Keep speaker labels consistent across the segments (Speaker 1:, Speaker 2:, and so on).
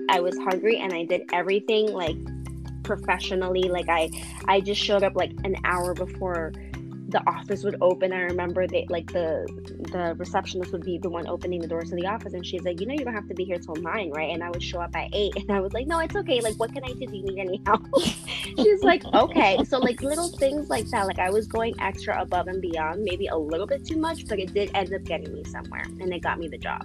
Speaker 1: I was hungry and I did everything like professionally. Like I just showed up like an hour before the office would open. I remember they like the receptionist would be the one opening the doors to the office, and she's like, you don't have to be here till 9, right? And I would show up at 8, and I was like, no, it's okay. Like, what can I do? Do you need any help? She's like, okay. So like little things like that. Like I was going extra above and beyond, maybe a little bit too much, but it did end up getting me somewhere, and it got me the job.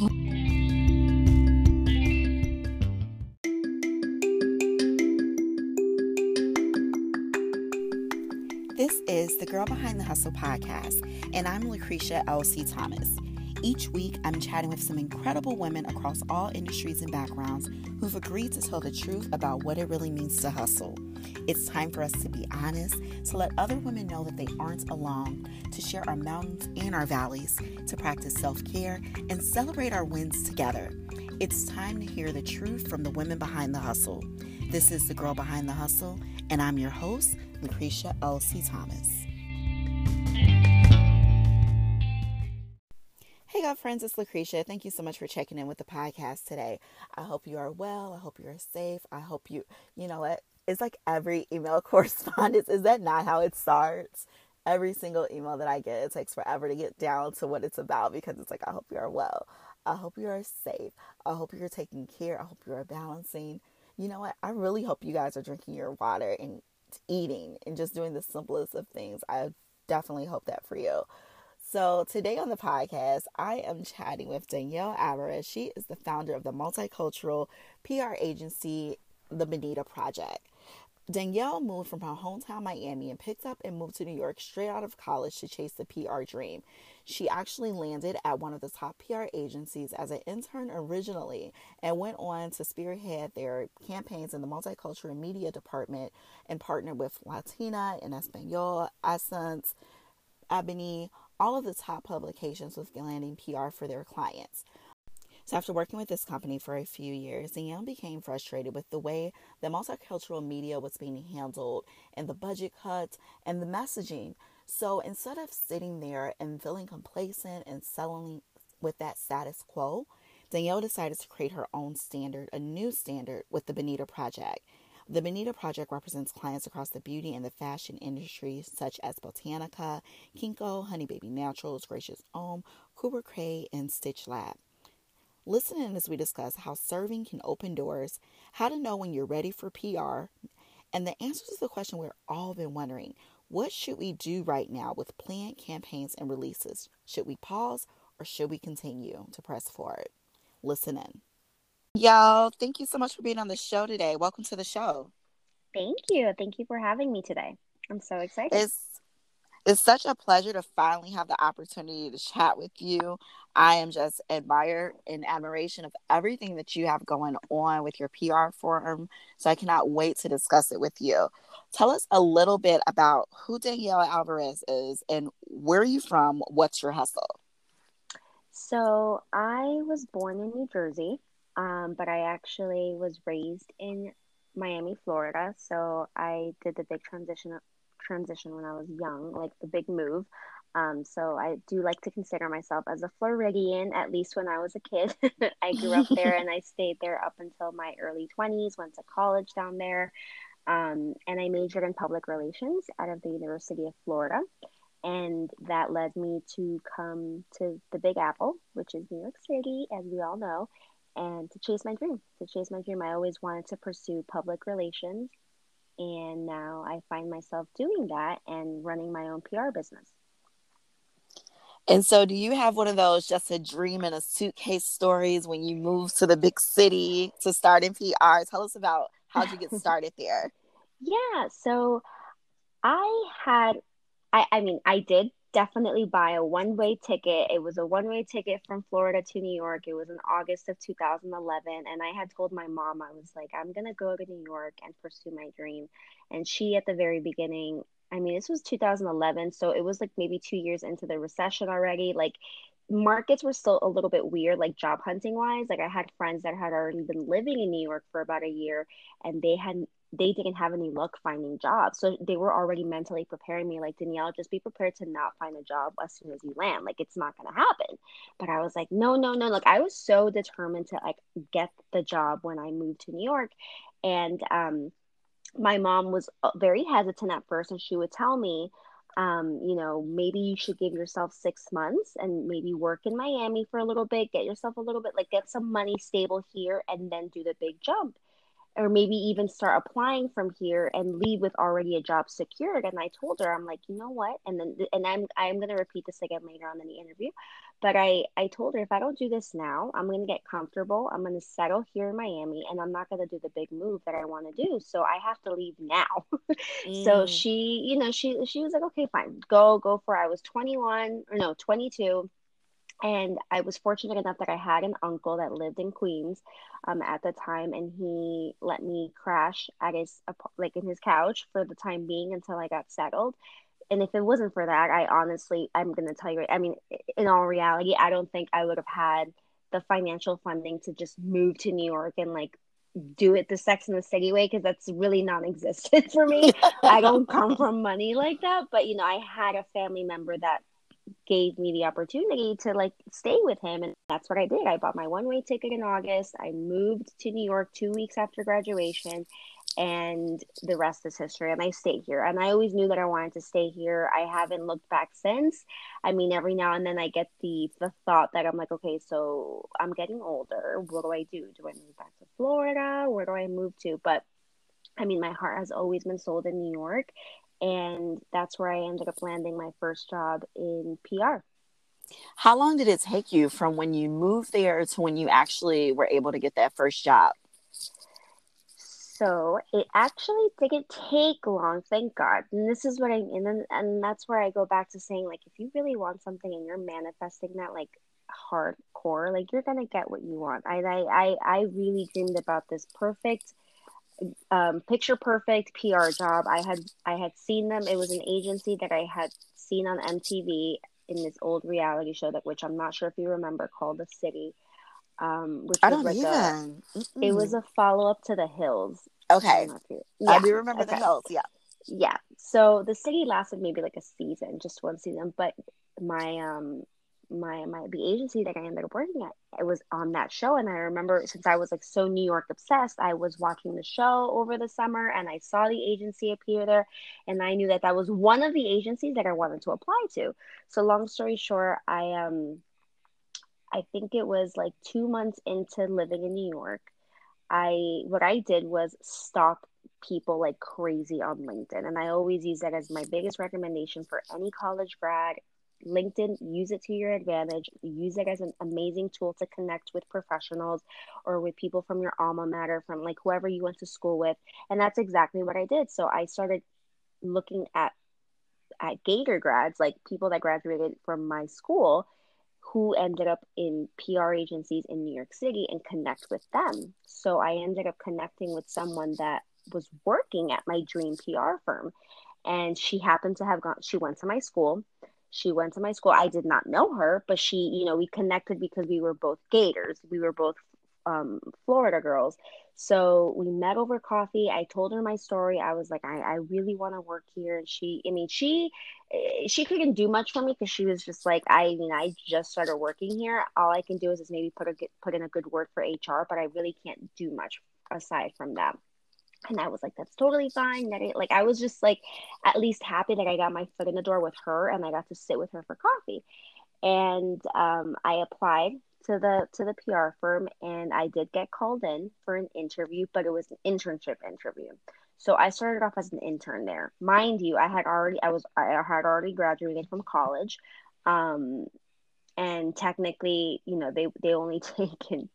Speaker 2: This is the Girl Behind the Hustle podcast, and I'm Lucretia L.C. Thomas. Each week, I'm chatting with some incredible women across all industries and backgrounds who've agreed to tell the truth about what it really means to hustle. It's time for us to be honest, to let other women know that they aren't alone, to share our mountains and our valleys, to practice self-care, and celebrate our wins together. It's time to hear the truth from the women behind the hustle. This is the Girl Behind the Hustle, and I'm your host, Lucretia L.C. Thomas. Hey, girlfriends, it's Lucretia. Thank you so much for checking in with the podcast today. I hope you are well. I hope you are safe. I hope you know what? It's like every email correspondence. Is that not how it starts? Every single email that I get, it takes forever to get down to what it's about because it's like, I hope you are well. I hope you are safe. I hope you're taking care. I hope you are balancing. You know what? I really hope you guys are drinking your water and eating and just doing the simplest of things. I definitely hope that for you. So today on the podcast, I am chatting with Danielle Alvarez. She is the founder of the multicultural PR agency, The Bonita Project. Danielle moved from her hometown Miami and picked up and moved to New York straight out of college to chase the PR dream. She actually landed at one of the top PR agencies as an intern originally and went on to spearhead their campaigns in the multicultural media department and partnered with Latina and Espanol, Essence, Ebony, all of the top publications with landing PR for their clients. So after working with this company for a few years, Danielle became frustrated with the way the multicultural media was being handled and the budget cuts and the messaging. So instead of sitting there and feeling complacent and settling with that status quo, Danielle decided to create her own standard, a new standard with the Bonita Project. The Bonita Project represents clients across the beauty and the fashion industries such as Botanica, Kinko, Honey Baby Naturals, Gracious Homme, Cooper Cray, and Stitch Lab. Listen in as we discuss how serving can open doors, how to know when you're ready for PR, and the answers to the question we've all been wondering. What should we do right now with planned campaigns and releases? Should we pause or should we continue to press forward? Listen in. Y'all, thank you so much for being on the show today. Welcome to the show.
Speaker 1: Thank you. Thank you for having me today. I'm so excited.
Speaker 2: It's such a pleasure to finally have the opportunity to chat with you. I am just admired in admiration of everything that you have going on with your PR firm. So I cannot wait to discuss it with you. Tell us a little bit about who Danielle Alvarez is and where are you from? What's your hustle?
Speaker 1: So I was born in New Jersey, but I actually was raised in Miami, Florida. So I did the big transition when I was young, like the big move. So I do like to consider myself as a Floridian, at least when I was a kid. I grew up there and I stayed there up until my early 20s, went to college down there, and I majored in public relations out of the University of Florida. And that led me to come to the Big Apple, which is New York City, as we all know, and to chase my dream. To chase my dream, I always wanted to pursue public relations. And now I find myself doing that and running my own PR business.
Speaker 2: And so do you have one of those just a dream in a suitcase stories when you moved to the big city to start in PR? Tell us about how'd you get started there?
Speaker 1: Yeah, so I did definitely buy a one-way ticket. It was a one-way ticket from Florida to New York. It was in August of 2011. And I had told my mom, I was like, I'm going to go to New York and pursue my dream. And she, at the very beginning, I mean, this was 2011. So it was like maybe 2 years into the recession already. Like markets were still a little bit weird, like job hunting wise. Like I had friends that had already been living in New York for about a year and they had they didn't have any luck finding jobs. So they were already mentally preparing me like, Danielle, just be prepared to not find a job as soon as you land. Like, it's not going to happen. But I was like, no, no, no. Like, I was so determined to like get the job when I moved to New York. And my mom was very hesitant at first, and she would tell me, maybe you should give yourself 6 months and maybe work in Miami for a little bit, get yourself a little bit, like get some money stable here, and then do the big jump, or maybe even start applying from here and leave with already a job secured. And I told her, I'm like, you know what? And I'm going to repeat this again later on in the interview. But I told her, if I don't do this now, I'm going to get comfortable. I'm going to settle here in Miami, and I'm not going to do the big move that I want to do. So I have to leave now. So
Speaker 2: Mm.
Speaker 1: she was like, okay, fine, go for it. I was 21 or no, 22, and I was fortunate enough that I had an uncle that lived in Queens at the time, and he let me crash at his like in his couch for the time being until I got settled. And if it wasn't for that, I'm gonna tell you, I mean, in all reality, I don't think I would have had the financial funding to just move to New York and like do it the Sex and the City way, because that's really non-existent for me. I don't come from money like that, but I had a family member that gave me the opportunity to like stay with him, and that's what I did. I bought my one-way ticket in August. I moved to New York 2 weeks after graduation, and the rest is history. And I stayed here, and I always knew that I wanted to stay here. I haven't looked back since. I mean, every now and then I get the thought that I'm like, okay, so I'm getting older, what do I do? Do I move back to Florida? Where do I move to? But I mean, my heart has always been sold in New York, and that's where I ended up landing my first job in PR.
Speaker 2: How long did it take you from when you moved there to when you actually were able to get that first job?
Speaker 1: So it actually didn't take long, thank God. And this is what and that's where I go back to saying, like, if you really want something and you're manifesting that like hardcore, like you're gonna get what you want. I really dreamed about this perfect, picture perfect PR job. I had seen them. It was an agency that I had seen on MTV in this old reality show, that which I'm not sure if you remember, called The City, which
Speaker 2: I
Speaker 1: was
Speaker 2: don't
Speaker 1: like
Speaker 2: even.
Speaker 1: it was
Speaker 2: Mm-mm.
Speaker 1: a follow up to The Hills. I don't
Speaker 2: Okay.
Speaker 1: know if you,
Speaker 2: I
Speaker 1: yeah,
Speaker 2: do remember the
Speaker 1: okay,
Speaker 2: hills. Yeah.
Speaker 1: yeah. So The City lasted maybe like a season, just one season, but my the agency that I ended up working at, it was on that show. And I remember, since I was like so New York obsessed, I was watching the show over the summer, and I saw the agency appear there, and I knew that that was one of the agencies that I wanted to apply to. So long story short, I think it was like 2 months into living in New York, what I did was stalk people like crazy on LinkedIn. And I always use that as my biggest recommendation for any college grad. LinkedIn, use it to your advantage. Use it as an amazing tool to connect with professionals or with people from your alma mater, from like whoever you went to school with. And that's exactly what I did. So I started looking at Gator grads, like people that graduated from my school, who ended up in PR agencies in New York City, and connect with them. So I ended up connecting with someone that was working at my dream PR firm. And she happened to have gone, she went to my school. She went to my school. I did not know her, but we connected because we were both Gators. We were both Florida girls. So we met over coffee. I told her my story. I was like, I really want to work here. And she couldn't do much for me, because she was just like, I just started working here. All I can do is maybe put in a good word for HR, but I really can't do much aside from that. And I was like, that's totally fine. Like, I was just like, at least happy that I got my foot in the door with her, and I got to sit with her for coffee. And I applied to the PR firm, and I did get called in for an interview, but it was an internship interview. So I started off as an intern there. Mind you, I had already graduated from college. Um, and technically, they only take in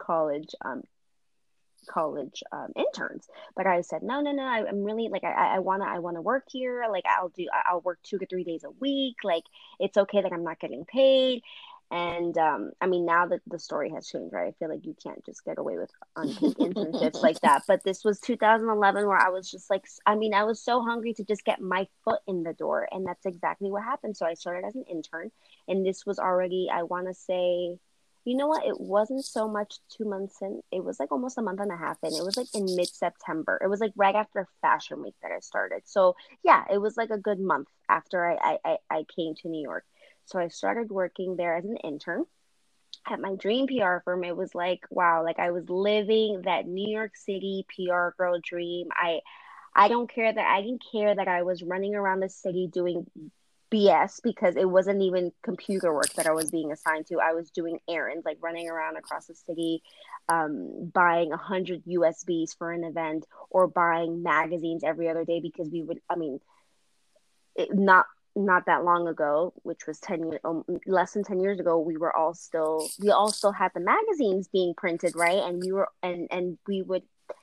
Speaker 1: college interns. But I said, no, no, no, I'm really like, I want to work here. Like, I'll work 2 to 3 days a week. Like, it's okay that I'm not getting paid. And I mean, now that the story has changed, right? I feel like you can't just get away with unpaid internships like that. But this was 2011, where I was just like, I mean, I was so hungry to just get my foot in the door. And that's exactly what happened. So I started as an intern, and this was already, I want to say, You know what? It wasn't so much 2 months in. It was like almost a month and a half in. It was like in mid-September. It was like right after Fashion Week that I started. So yeah, it was like a good month after I came to New York. So I started working there as an intern at my dream PR firm. It was like, wow, like I was living that New York City PR girl dream. I don't care that I didn't care that I was running around the city doing BS because it wasn't even computer work that I was being assigned to. I was doing errands, like running around across the city, buying 100 USBs for an event or buying magazines every other day because we would, I mean, not that long ago, which was 10 years, less than 10 years ago, we all still had the magazines being printed, right? And we would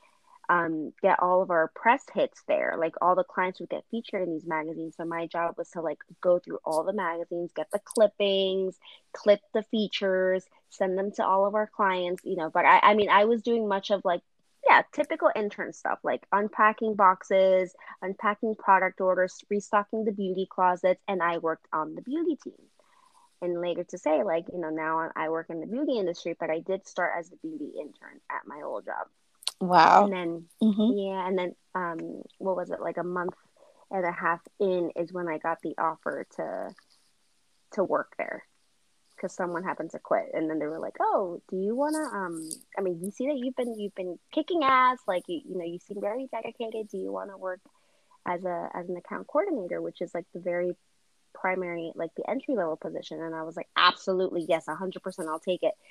Speaker 1: get all of our press hits there. Like all the clients would get featured in these magazines. So my job was to like go through all the magazines, get the clippings, clip the features, send them to all of our clients, you know. But I mean, I was doing much of like, yeah, typical intern stuff like unpacking boxes, unpacking product orders, restocking the beauty closets, and I worked on the beauty team. And later to say, like, you know, now I work in the beauty industry, but I did start as a beauty intern at my old job.
Speaker 2: Wow.
Speaker 1: And then
Speaker 2: Mm-hmm.
Speaker 1: yeah, and then what was it, like a month and a half in is when I got the offer to work there because someone happened to quit, and then they were like, oh, do you want to I mean, you see that you've been kicking ass, like you know, you seem very dedicated, do you want to work as an account coordinator, which is like the very primary, like the entry level position? And I was like, absolutely, yes, 100%, I'll take it.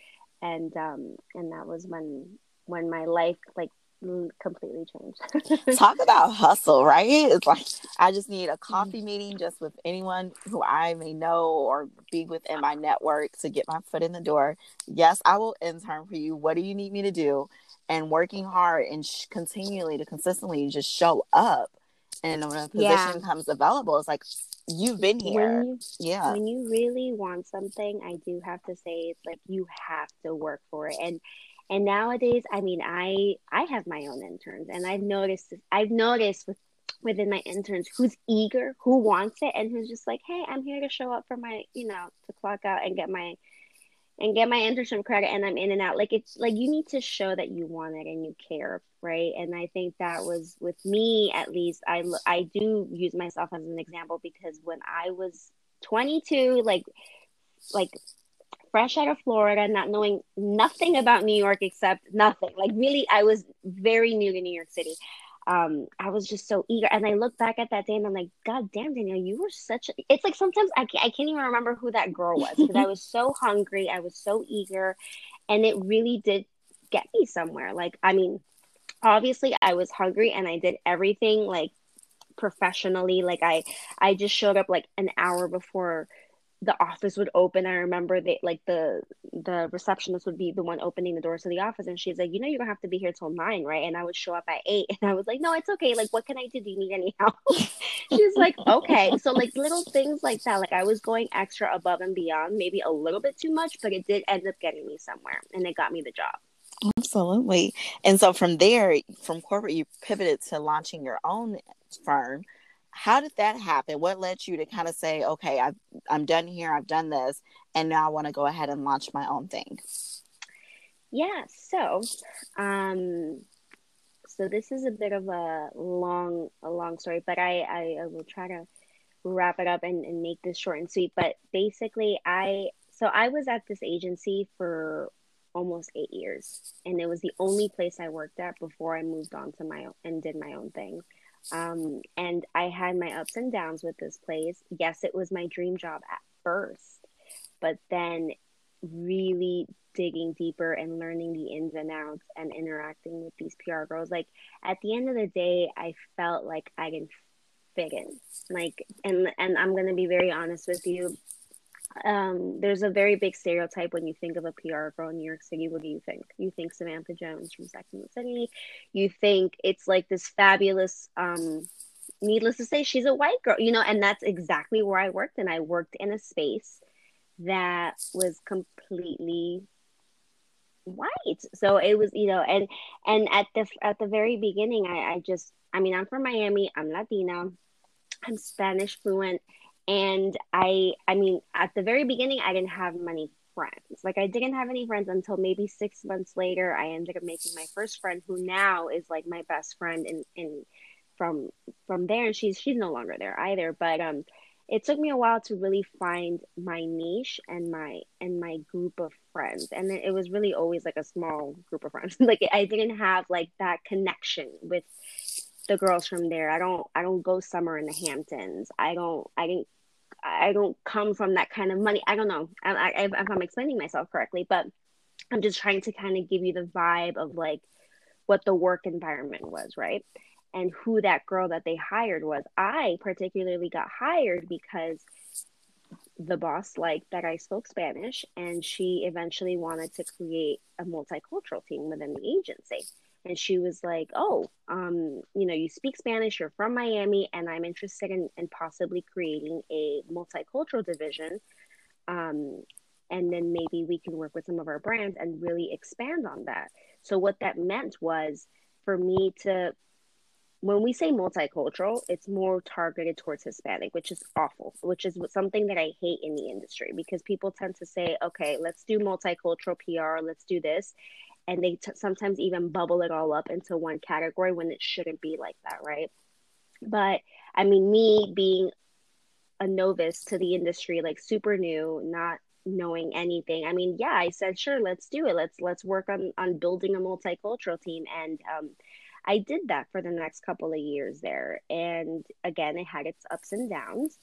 Speaker 1: And that was when my life like completely changed.
Speaker 2: Talk about hustle, right? It's like I just need a coffee meeting just with anyone who I may know or be within my network to get my foot in the door. Yes, I will intern for you. What do you need me to do? And working hard and continually to consistently just show up. And when a
Speaker 1: Yeah,
Speaker 2: position comes available, it's like you've been
Speaker 1: when
Speaker 2: here.
Speaker 1: you
Speaker 2: Yeah.
Speaker 1: when you really want something, I do have to say it's like you have to work for it. And nowadays, I mean, I have my own interns, and I've noticed within my interns who's eager, who wants it, and who's just like, hey, I'm here to show up for my, you know, to clock out and get my internship credit, and I'm in and out. Like it's like you need to show that you want it and you care, right? And I think that was with me, at least. I do use myself as an example because when I was 22, like fresh out of Florida, not knowing nothing about New York except nothing. Like really, I was very new to New York City. I was just so eager, and I look back at that day, and I'm like, God damn, Danielle, you were such. It's like sometimes I can't even remember who that girl was because I was so hungry, I was so eager, and it really did get me somewhere. Like, I mean, obviously, I was hungry, and I did everything like professionally. Like, I just showed up like an hour before the office would open. I remember they like the receptionist would be the one opening the doors to the office, and she's like, you know, you're gonna have to be here till 9, right? And I would show up at 8, and I was like, no, it's okay. Like, what can I do? Do you need any help? She's like, okay. So like little things like that. Like I was going extra above and beyond, maybe a little bit too much, but it did end up getting me somewhere, and it got me the job.
Speaker 2: Absolutely. And so from there, from corporate, you pivoted to launching your own firm. How did that happen? What led you to kind of say, okay, I'm done here, I've done this, and now I want to go ahead and launch my own thing?
Speaker 1: Yeah. Um, so this is a bit of a long story, but I will try to wrap it up and make this short and sweet. But basically, I was at this agency for almost 8 years, and it was the only place I worked at before I moved on to my own and did my own thing. And I had my ups and downs with this place. Yes, it was my dream job at first, but then really digging deeper and learning the ins and outs and interacting with these PR girls, like at the end of the day, I felt like I didn't fit in. Like, and I'm gonna be very honest with you. There's a very big stereotype when you think of a PR girl in New York City. What do you think? You think Samantha Jones from Sex and the City. You think it's like this fabulous. Needless to say, she's a white girl, you know, and that's exactly where I worked. And I worked in a space that was completely white. So it was, you know, and at the very beginning, I just, I mean, I'm from Miami. I'm Latina. I'm Spanish fluent. And I mean, at the very beginning, I didn't have money friends. Like I didn't have any friends until maybe 6 months later. I ended up making my first friend, who now is like my best friend, and from from there, and she's no longer there either. But it took me a while to really find my niche and my group of friends, and it was really always like a small group of friends. Like I didn't have like that connection with the girls from there. I don't go summer in the Hamptons. I don't come from that kind of money. I don't know if I'm explaining myself correctly, but I'm just trying to kind of give you the vibe of like what the work environment was, right? And who that girl that they hired was. I particularly got hired because the boss liked that I spoke Spanish, and she eventually wanted to create a multicultural team within the agency. And she was like, "Oh, you speak Spanish, you're from Miami, and I'm interested in possibly creating a multicultural division. Um, and then maybe we can work with some of our brands and really expand on that." So what that meant was for me to, when we say multicultural, it's more targeted towards Hispanic, which is awful, which is something that I hate in the industry, because people tend to say, okay, let's do multicultural PR, let's do this. And they sometimes even bubble it all up into one category when it shouldn't be like that, right? But I mean, me being a novice to the industry, like super new, not knowing anything. I mean, yeah, I said, sure, let's do it. Let's work on building a multicultural team. And I did that for the next couple of years there. And again, it had its ups and downs.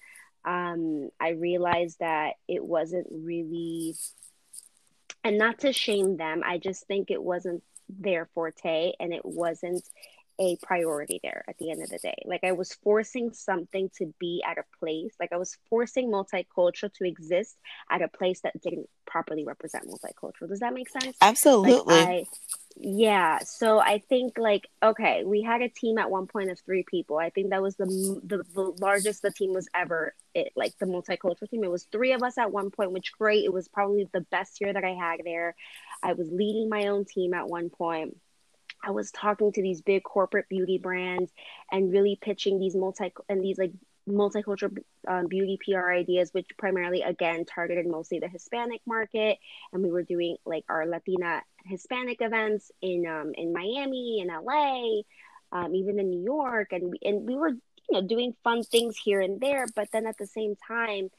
Speaker 1: I realized that it wasn't really, and not to shame them, I just think it wasn't their forte, and it wasn't a priority there at the end of the day. Like I was forcing something to be at a place, like I was forcing multicultural to exist at a place that didn't properly represent multicultural. Does that make sense? Like
Speaker 2: Absolutely.
Speaker 1: yeah. So I think like, okay, we had a team at one point of 3 people. I think that was the largest the team was ever. Like the multicultural team. It was 3 of us at one point, which great. It was probably the best year that I had there. I was leading my own team at one point. I was talking to these big corporate beauty brands and really pitching these like multicultural beauty PR ideas, which primarily again targeted mostly the Hispanic market. And we were doing like our Latina Hispanic events in Miami, in LA, even in New York, and we were doing fun things here and there. But then at the same time,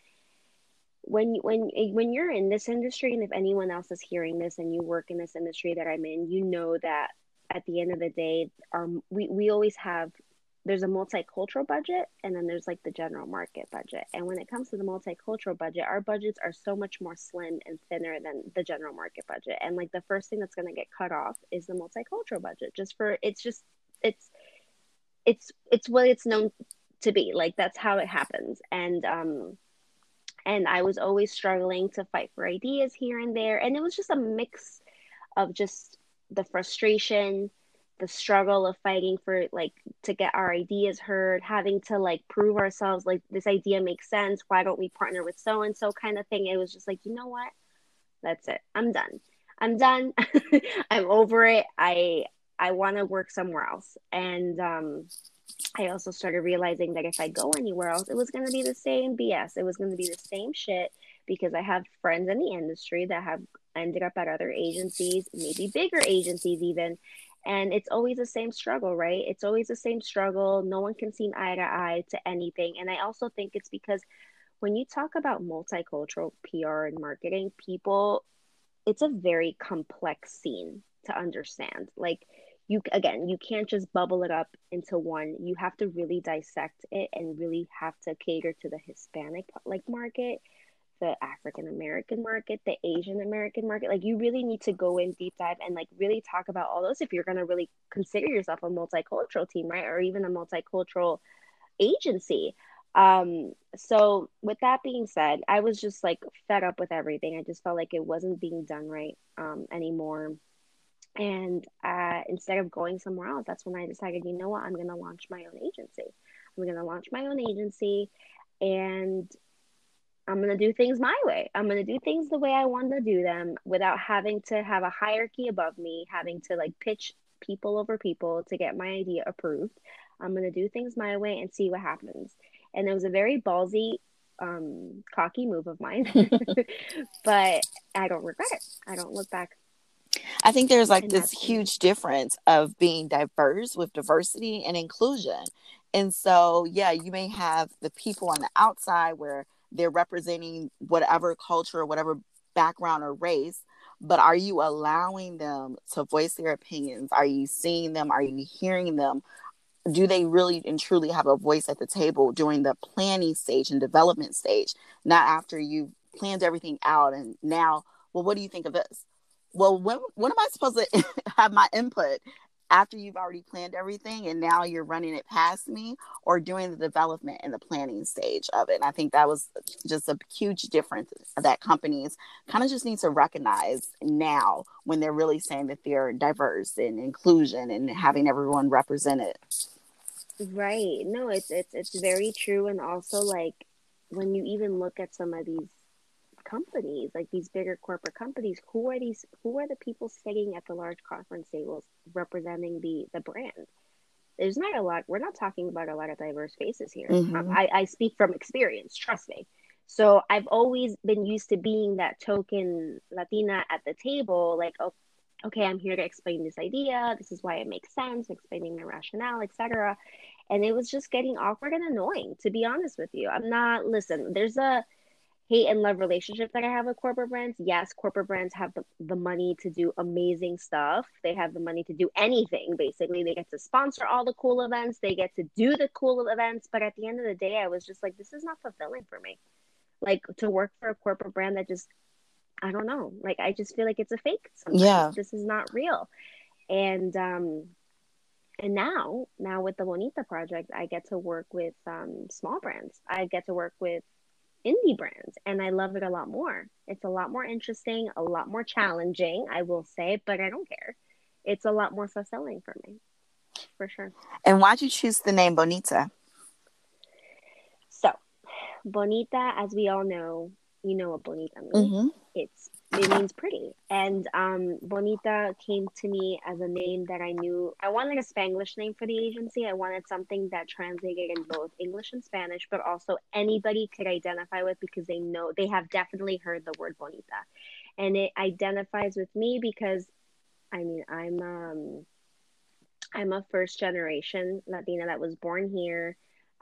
Speaker 1: when you're in this industry, and if anyone else is hearing this and you work in this industry that I'm in, you know that at the end of the day, we always have, there's a multicultural budget, and then there's like the general market budget. And when it comes to the multicultural budget, our budgets are so much more slim and thinner than the general market budget. And like the first thing that's going to get cut off is the multicultural budget, just for it's it's what it's known to be. Like that's how it happens. And I was always struggling to fight for ideas here and there. And it was just a mix of just the frustration, the struggle of fighting for like to get our ideas heard, having to like prove ourselves, like this idea makes sense. Why don't we partner with so and so kind of thing? It was just like, you know what? That's it. I'm done. I'm done. I'm over it. I want to work somewhere else. And I also started realizing that if I go anywhere else, it was going to be the same BS. It was going to be the same shit, because I have friends in the industry that have ended up at other agencies, maybe bigger agencies even. And it's always the same struggle, right? It's always the same struggle. No one can seem eye to eye to anything. And I also think it's because when you talk about multicultural PR and marketing, people, it's a very complex scene to understand. Like you, again, you can't just bubble it up into one. You have to really dissect it and really have to cater to the Hispanic like market, the African American market, the Asian American market. Like you really need to go in deep dive and like really talk about all those if you're going to really consider yourself a multicultural team, right? Or even a multicultural agency. So with that being said, I was just like fed up with everything. I just felt like it wasn't being done right anymore. And instead of going somewhere else, that's when I decided, you know what, I'm going to launch my own agency. I'm going to launch my own agency, and I'm going to do things my way. I'm going to do things the way I want to do them without having to have a hierarchy above me, having to like pitch people over people to get my idea approved. I'm going to do things my way and see what happens. And it was a very ballsy cocky move of mine, but I don't regret it. I don't look back.
Speaker 2: I think there's like
Speaker 1: And
Speaker 2: this
Speaker 1: that's been
Speaker 2: huge difference of being diverse with diversity and inclusion. And so, yeah, you may have the people on the outside where they're representing whatever culture, whatever background or race, but are you allowing them to voice their opinions? Are you seeing them? Are you hearing them? Do they really and truly have a voice at the table during the planning stage and development stage, not after you've planned everything out and now, well, what do you think of this? Well, when am I supposed to have my input after you've already planned everything and now you're running it past me, or doing the development and the planning stage of it? And I think that was just a huge difference that companies kind of just need to recognize now when they're really saying that they're diverse and inclusion and having everyone represented.
Speaker 1: right. No, it's very true. And also, like, when you even look at some of these companies, like these bigger corporate companies, who are the people sitting at the large conference tables representing the brand? There's not a lot. We're not talking about a lot of diverse faces here.
Speaker 2: Mm-hmm.
Speaker 1: I speak from experience, trust me. So I've always been used to being that token Latina at the table, like, oh, okay, I'm here to explain this idea. This is why it makes sense, explaining the rationale, etc. And it was just getting awkward and annoying, to be honest with you. I'm not, listen, there's a hate and love relationship that I have with corporate brands. Yes, corporate brands have the money to do amazing stuff. They have the money to do anything, basically. They get to sponsor all the cool events, they get to do the cool events. But at the end of the day, I was just like, this is not fulfilling for me. Like, to work for a corporate brand that just, I don't know. Like, I just feel like it's a fake sometimes.
Speaker 2: Yeah.
Speaker 1: This is not real. And now with the Bonita project, I get to work with small brands. I get to work with indie brands, and I love it a lot more. It's a lot more interesting, a lot more challenging, I will say, but I don't care. It's a lot more fulfilling for me, for sure.
Speaker 2: And why'd you choose the name Bonita?
Speaker 1: So, bonita, as we all know, you know what bonita means.
Speaker 2: Mm-hmm.
Speaker 1: It means pretty. And bonita came to me as a name that I knew I wanted a Spanglish name for the agency. I wanted something that translated in both English and Spanish, but also anybody could identify with because they have definitely heard the word bonita. And it identifies with me because I mean I'm a first generation Latina that was born here.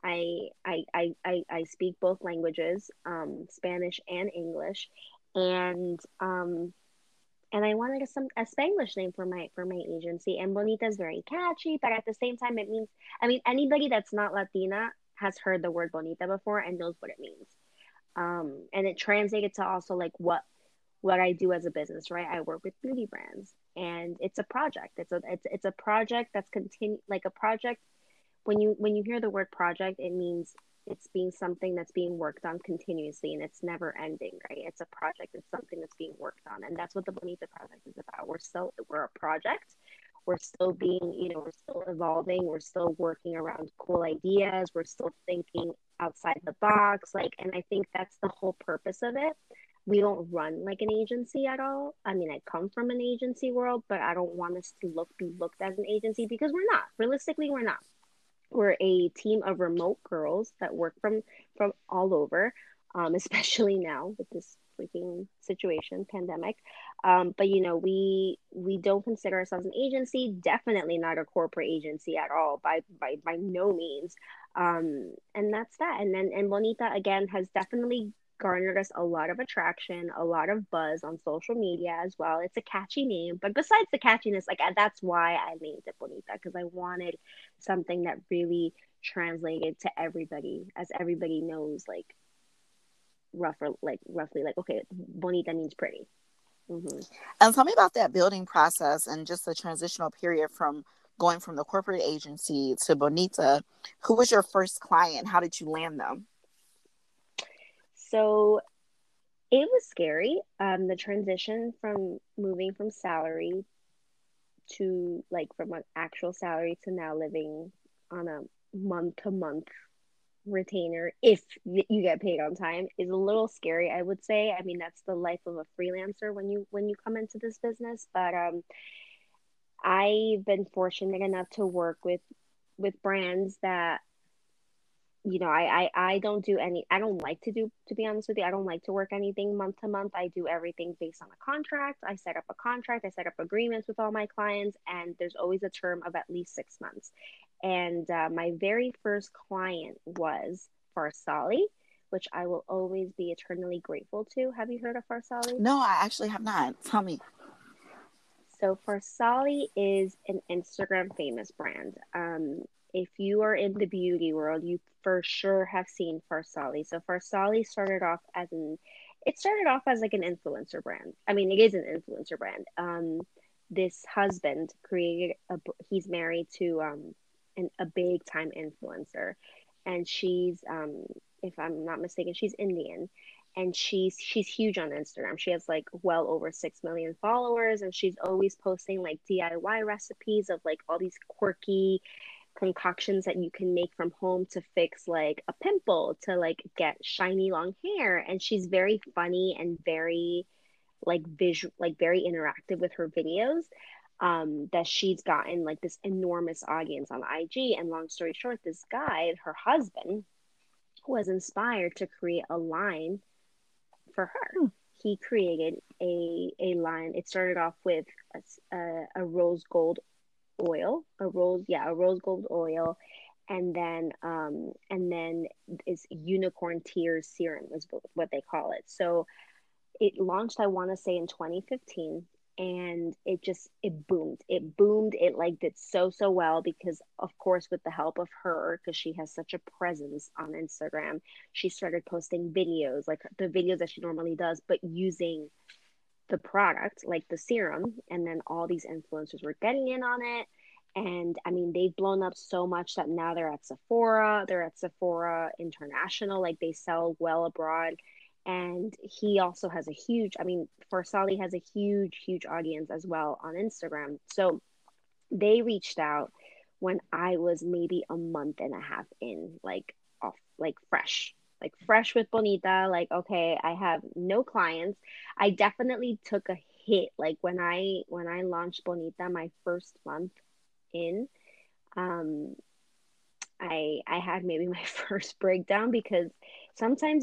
Speaker 1: I speak both languages, Spanish and English, and I wanted a Spanglish name for my agency. And Bonita is very catchy, but at the same time, it means, I mean, anybody that's not Latina has heard the word Bonita before and knows what it means. And it translated to also like what I do as a business, right? I work with beauty brands, and it's a project. It's a project that's like a project. When you hear the word project, it means it's being something that's being worked on continuously and it's never ending, right? It's a project. It's something that's being worked on, and that's what the Bonita project is about. We're a project. We're still being, we're still evolving. We're still working around cool ideas. We're still thinking outside the box, like, and I think that's the whole purpose of it. We don't run like an agency at all. I mean, I come from an agency world, but I don't want us to be looked as an agency because we're not. Realistically, we're not. We're a team of remote girls that work from all over, especially now with this freaking situation, pandemic. But we don't consider ourselves an agency. Definitely not a corporate agency at all, by no means. And that's that. And Bonita again has definitely garnered us a lot of attraction, a lot of buzz on social media as well. It's a catchy name, but besides the catchiness, like that's why I named it Bonita, because I wanted something that really translated to everybody, as everybody knows, like roughly, like, okay, Bonita means pretty. Mm-hmm.
Speaker 2: And tell me about that building process and just the transitional period from going from the corporate agency to Bonita. Who was your first client? How did you land them?
Speaker 1: So it was scary. The transition from moving from salary to like from an actual salary to now living on a month to month retainer, if you get paid on time, is a little scary, I would say. I mean, that's the life of a freelancer when you come into this business. But I've been fortunate enough to work with brands that I don't do any, I don't like to do, to be honest with you, I don't like to work anything month to month. I do everything based on a contract. I set up a contract, I set up agreements with all my clients, and there's always a term of at least 6 months. And my very first client was Farsali, which I will always be eternally grateful to. Have you heard of Farsali?
Speaker 2: No, I actually have not. Tell me.
Speaker 1: So Farsali is an Instagram famous brand. If you are in the beauty world, you for sure have seen Farsali. So Farsali it started off as like an influencer brand. I mean, it is an influencer brand. This husband he's married to a big time influencer, and she's if I'm not mistaken, she's Indian, and she's huge on Instagram. She has like well over 6 million followers, and she's always posting like DIY recipes of like all these quirky concoctions that you can make from home to fix like a pimple, to like get shiny long hair. And she's very funny and very like visual, like very interactive with her videos. That she's gotten like this enormous audience on IG. And long story short, this guy, her husband, was inspired to create a line for her. He created a line. It started off with a rose gold oil, a rose gold oil, and then is unicorn tears serum is what they call it. So it launched, I want to say, in 2015, and it boomed. It like did so well because, of course, with the help of her, because she has such a presence on Instagram, she started posting videos, like the videos that she normally does, but using the product, like the serum. And then all these influencers were getting in on it. And I mean, they've blown up so much that now they're at Sephora International, like they sell well abroad. And he also has I mean, Farsali has a huge audience as well on Instagram. So they reached out when I was maybe a month and a half in, like off, like fresh with Bonita. Like, okay, I have no clients. I definitely took a hit. Like when I launched Bonita my first month in, um, I had maybe my first breakdown because sometimes,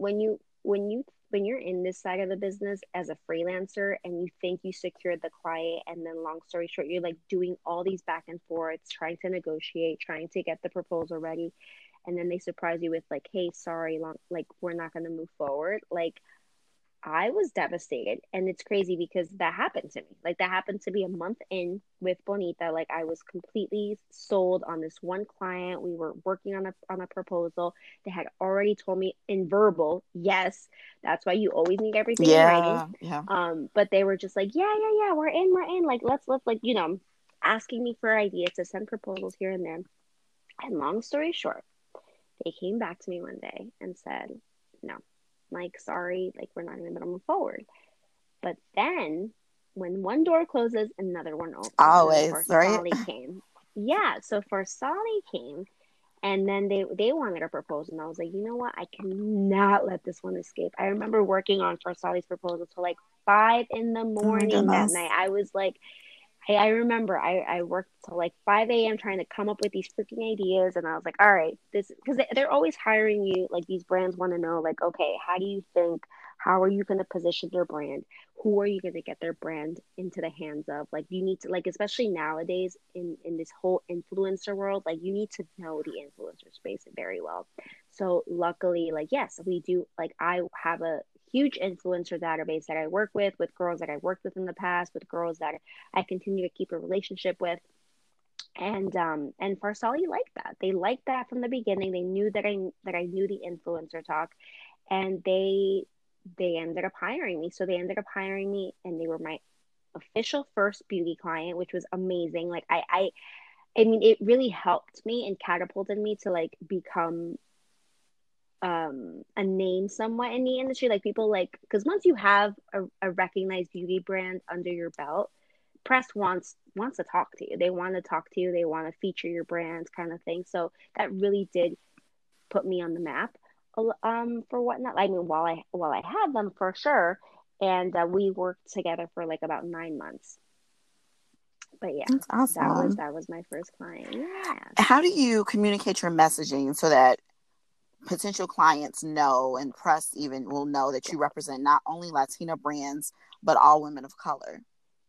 Speaker 1: when you're in this side of the business as a freelancer and you think you secured the client, and then long story short, you're like doing all these back and forths, trying to negotiate, trying to get the proposal ready, and then they surprise you with like, hey, sorry, like we're not going to move forward. Like, I was devastated. And it's crazy because that happened to me. Like, that happened to be a month in with Bonita. Like, I was completely sold on this one client. We were working on a proposal. They had already told me in verbal, yes. That's why you always need everything in writing.
Speaker 2: Yeah, yeah.
Speaker 1: But they were just like, yeah, we're in. Like, let's like, asking me for ideas to send proposals here and there. And long story short, they came back to me one day and said, no, like, sorry, like, we're not even going to move forward. But then when one door closes, another one opens. And then
Speaker 2: Always, right?
Speaker 1: Farsali came. Yeah, so Farsali came, and then they wanted a proposal. And I was like, you know what? I cannot let this one escape. I remember working on Farsali's proposal till like 5 in the
Speaker 2: Oh my
Speaker 1: morning that
Speaker 2: goodness.
Speaker 1: night. I was like, I remember I worked till like 5 a.m. trying to come up with these freaking ideas. And I was like, all right, this, because they're always hiring you. Like, these brands want to know, like, okay, how do you think, how are you going to position their brand? Who are you going to get their brand into the hands of? Like, you need to, like, especially nowadays in this whole influencer world, like, you need to know the influencer space very well. So luckily, like, yes, we do. Like, I have a huge influencer database that I work with girls that I worked with in the past, with girls that I continue to keep a relationship with. And Farsali liked that. They liked that from the beginning. They knew that I knew the influencer talk, and they ended up hiring me. So they ended up hiring me, and they were my official first beauty client, which was amazing. Like, I mean, it really helped me and catapulted me to like become a name somewhat in the industry. Like, people, like, because once you have a recognized beauty brand under your belt, press wants to talk to you. They want to talk to you. They want to feature your brands, kind of thing. So that really did put me on the map. For whatnot. I mean, while I had them, for sure, and we worked together for like about 9 months. But yeah,
Speaker 2: That's
Speaker 1: that was
Speaker 2: awesome.
Speaker 1: that was my first client. Yeah.
Speaker 2: How do you communicate your messaging so that potential clients know, and press even will know, that you represent not only Latina brands, but all women of color?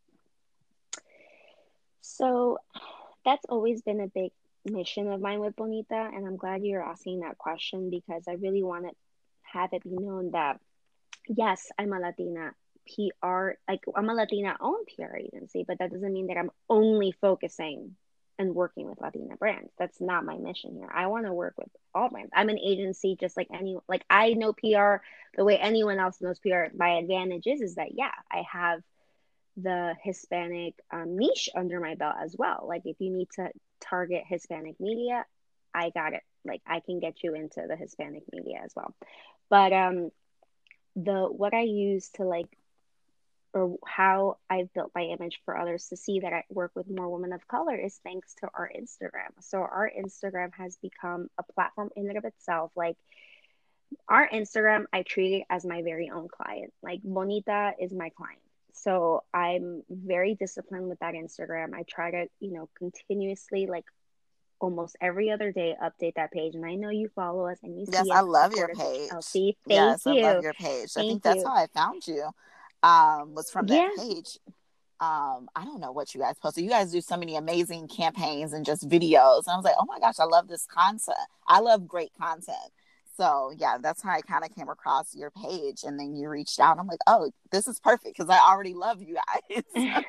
Speaker 1: So that's always been a big mission of mine with Bonita, and I'm glad you're asking that question because I really want to have it be known that yes, I'm a Latina PR, like I'm a Latina owned PR agency, but that doesn't mean that I'm only focusing and working with Latina brands. That's not my mission here. I want to work with all brands. I'm an agency just like like I know PR the way anyone else knows PR. My advantage is that, yeah, I have the Hispanic niche under my belt as well. Like if you need to target Hispanic media, I got it. Like I can get you into the Hispanic media as well. But the what I use to like or how I've built my image for others to see that I work with more women of color is thanks to our Instagram. So our Instagram has become a platform in and of itself. Like our Instagram, I treat it as my very own client. Like Bonita is my client. So I'm very disciplined with that Instagram. I try to, continuously like almost every other day update that page. And I know you follow us and you
Speaker 2: Yes,
Speaker 1: see
Speaker 2: I
Speaker 1: us and
Speaker 2: love your
Speaker 1: support us,
Speaker 2: page.
Speaker 1: Chelsea. Thank
Speaker 2: Yes, I love
Speaker 1: you.
Speaker 2: your page. I
Speaker 1: Thank
Speaker 2: think that's
Speaker 1: you.
Speaker 2: how I found you. Was from that
Speaker 1: Yeah.
Speaker 2: page. I don't know what you guys posted. You guys do so many amazing campaigns and just videos. And I was like, oh my gosh, I love this content. I love great content. So yeah, that's how I kind of came across your page. And then you reached out. I'm like, oh, this is perfect because I already love you guys.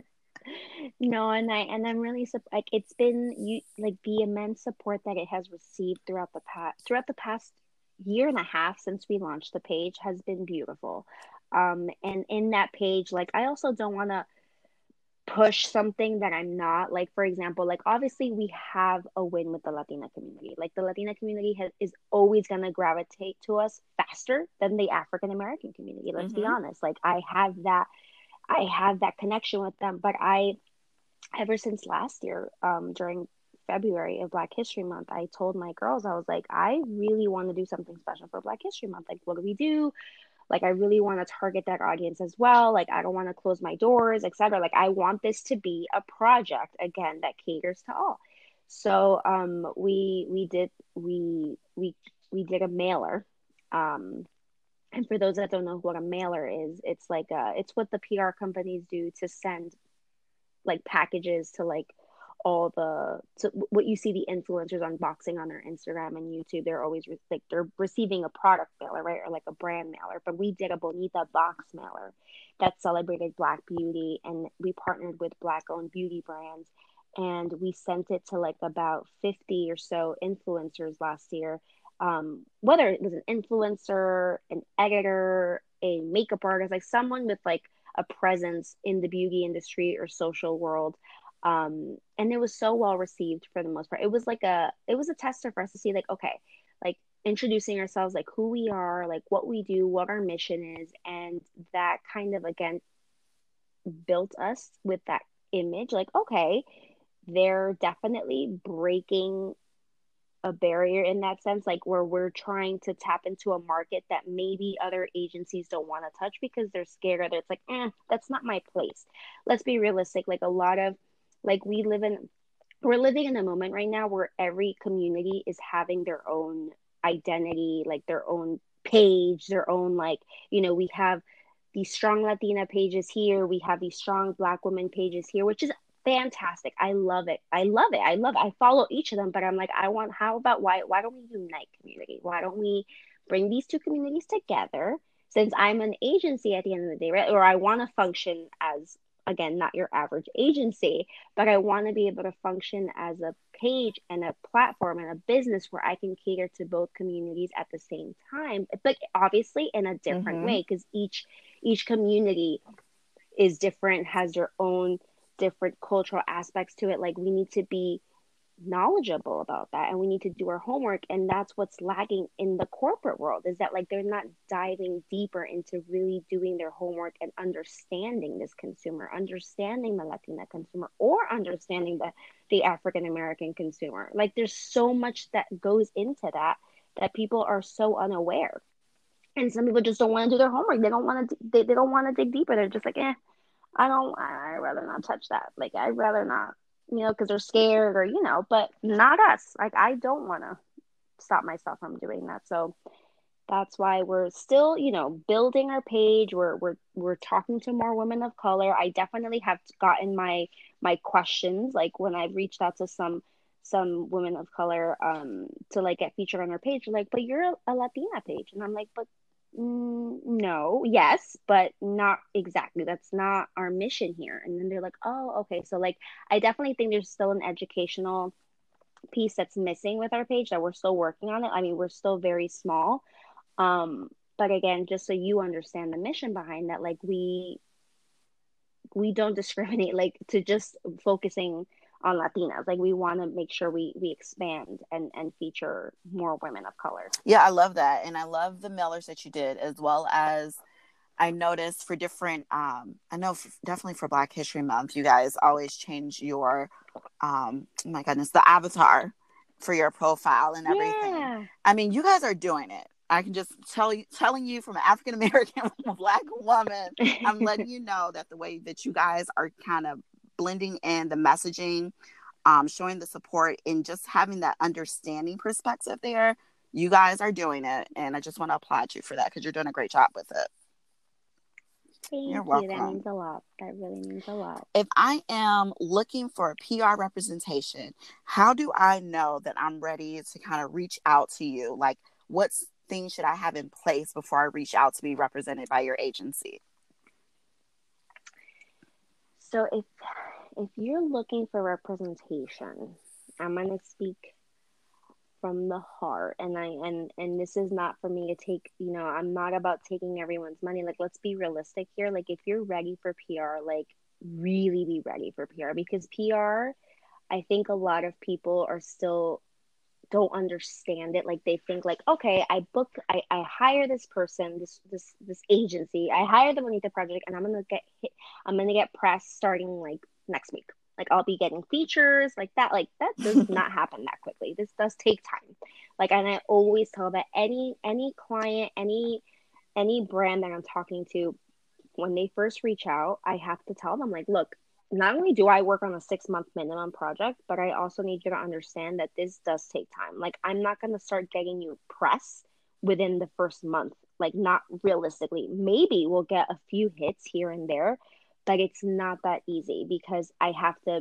Speaker 1: No, and I'm really like it's been you like the immense support that it has received throughout the past year and a half since we launched the page has been beautiful. And in that page, like I also don't want to push something that I'm not. Like for example, like obviously we have a win with the Latina community. Like the Latina community is always going to gravitate to us faster than the African American community. Let's be
Speaker 2: Mm-hmm.
Speaker 1: honest. Like I have that connection with them, but I ever since last year, during February of Black History Month, I told my girls, I was like, I really want to do something special for Black History Month. Like, what do we do? Like, I really want to target that audience as well. Like, I don't want to close my doors, etc. Like, I want this to be a project again that caters to all. So, we did a mailer. And for those that don't know what a mailer is, it's what the PR companies do to send like packages to like all the to what you see the influencers unboxing on their Instagram and YouTube. They're always like they're receiving a product mailer, right, or like a brand mailer. But we did a Bonita box mailer that celebrated Black beauty, and we partnered with Black-owned beauty brands, and we sent it to like about 50 or so influencers last year. Whether it was an influencer, an editor, a makeup artist, like someone with like a presence in the beauty industry or social world. And it was so well received for the most part. It was a tester for us to see like, okay, like introducing ourselves, like who we are, like what we do, what our mission is, and that kind of again built us with that image. Like, okay, they're definitely breaking a barrier in that sense, like where we're trying to tap into a market that maybe other agencies don't want to touch because they're scared, or it's like, that's not my place. Let's be realistic. Like a lot of like we're living in a moment right now where every community is having their own identity, like their own page, their own like, we have these strong Latina pages here, we have these strong Black women pages here, which is fantastic. I love it. I love it. I follow each of them, but I'm like, how about why don't we unite community? Why don't we bring these two communities together? Since I'm an agency at the end of the day, right? Or I want to function as, again, not your average agency, but I want to be able to function as a page and a platform and a business where I can cater to both communities at the same time, but obviously in a different
Speaker 2: Mm-hmm.
Speaker 1: way because each community is different, has their own different cultural aspects to it. Like we need to be knowledgeable about that and we need to do our homework, and that's what's lagging in the corporate world, is that like they're not diving deeper into really doing their homework and understanding this consumer, understanding the Latina consumer, or understanding the African American consumer. Like there's so much that goes into that people are so unaware, and some people just don't want to do their homework. They don't want to they don't want to dig deeper. They're just like, I'd rather not touch that. Like, I'd rather not, because they're scared or, but not us. Like, I don't want to. stop myself from doing that. So that's why we're still, building our page. We're talking to more women of color. I definitely have gotten my questions, like when I've reached out to some women of color to like get featured on our page, like, but you're a Latina page, and I'm like, but no, yes, but not exactly. That's not our mission here. And then they're like, oh, okay. So like, I definitely think there's still an educational piece that's missing with our page that we're still working on it. I mean, we're still very small. But again, just so you understand the mission behind that, like we don't discriminate, like to just focusing on Latinas. Like we want to make sure we expand and feature more women of color.
Speaker 2: Yeah, I love that. And I love the mailers that you did, as well as I noticed for different, I know definitely for Black History Month, you guys always change your, oh my goodness, the avatar for your profile and everything.
Speaker 1: Yeah.
Speaker 2: I mean, you guys are doing it. I can just telling you from an African American Black woman, I'm letting you know that the way that you guys are kind of blending in the messaging, showing the support, and just having that understanding perspective there, you guys are doing it. And I just want to applaud you for that, because you're doing a great job with it.
Speaker 1: Thank
Speaker 2: You're
Speaker 1: you.
Speaker 2: welcome.
Speaker 1: That means a lot. That really means a lot.
Speaker 2: If I am looking for a PR representation, how do I know that I'm ready to kind of reach out to you? Like, what things should I have in place before I reach out to be represented by your agency?
Speaker 1: So if you're looking for representation, I'm gonna speak from the heart, and this is not for me to take, I'm not about taking everyone's money. Like, let's be realistic here. Like, if you're ready for PR, like really be ready for PR, because PR, I think a lot of people are still don't understand it. Like they think like, okay, I hire this person, this agency, I hire them underneath the project, and I'm gonna get press starting like next week. Like I'll be getting features like that. Like that does not happen that quickly. This does take time. Like, and I always tell that any client, any brand that I'm talking to, when they first reach out, I have to tell them like, look, not only do I work on a 6-month minimum project, but I also need you to understand that this does take time. Like, I'm not going to start getting you press within the first month. Like, not realistically. Maybe we'll get a few hits here and there, but it's not that easy, because I have to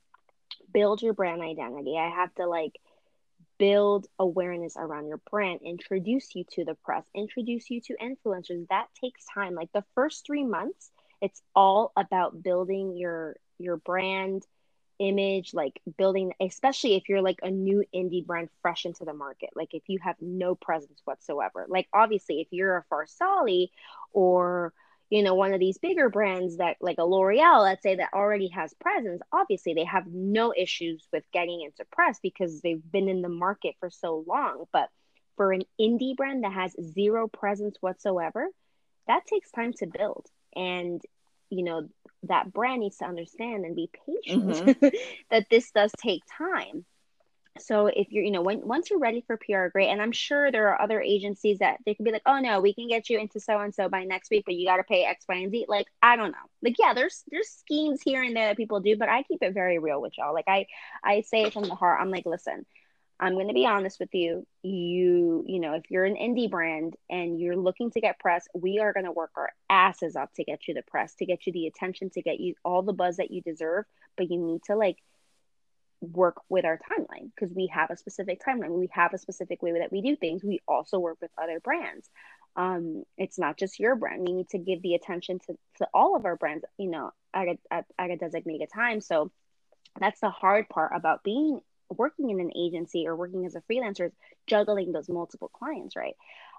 Speaker 1: build your brand identity. I have to like build awareness around your brand, introduce you to the press, introduce you to influencers. That takes time. Like the first 3 months, it's all about building your brand image, like building, especially if you're like a new indie brand fresh into the market, like if you have no presence whatsoever. Like obviously if you're a Farsali or one of these bigger brands that like a L'Oreal, let's say, that already has presence, obviously they have no issues with getting into press because they've been in the market for so long. But for an indie brand that has zero presence whatsoever, that takes time to build. And that brand needs to understand and be patient that this does take time. So if you're, once you're ready for PR, great. And I'm sure there are other agencies that they can be like, oh no, we can get you into so and so by next week, but you got to pay X, Y, and Z. Like, I don't know. Like, yeah, there's schemes here and there that people do, but I keep it very real with y'all. Like, I say it from the heart. I'm like, listen, I'm going to be honest with you. If you're an indie brand and you're looking to get press, we are going to work our asses up to get you the press, to get you the attention, to get you all the buzz that you deserve. But you need to like work with our timeline, because we have a specific timeline. We have a specific way that we do things. We also work with other brands. It's not just your brand. We need to give the attention to all of our brands, at a designated time. So that's the hard part about working in an agency or working as a freelancer, is juggling those multiple clients, right?